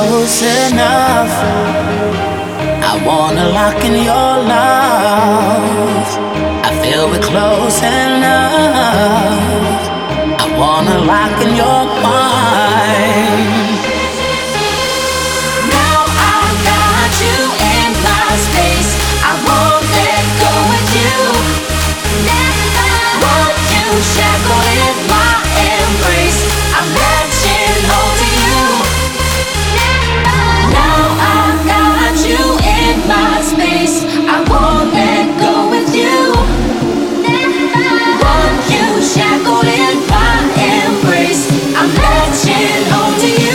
close enough. I wanna lock in your love. I feel we're close enough. I wanna lock in your mind. Now I've got you in my space. I won't let go with you. Want you shackled in my embrace. I'm latching on to you. Now I've got you in my space. I won't let go with you. Want you shackled in my embrace. I'm latching on to you.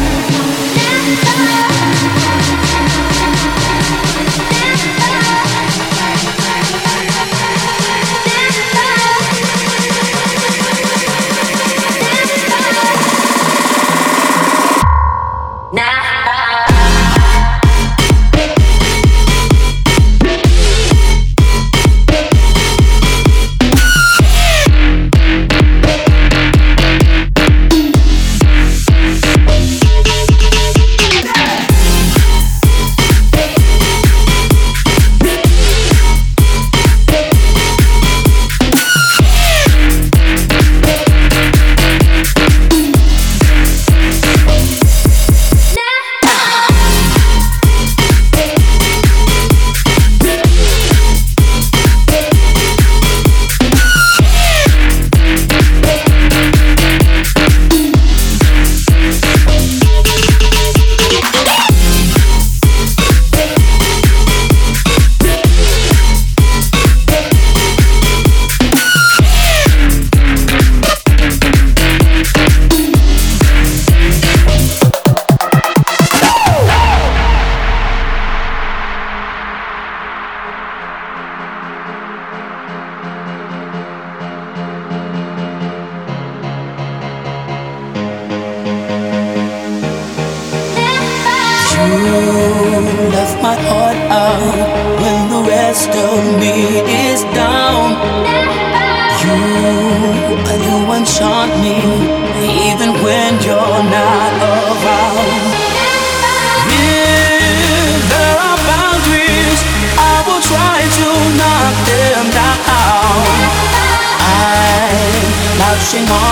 Left my heart out when the rest of me is down. You enchant me even when you're not around. If there are boundaries, I will try to knock them down. I'm latching on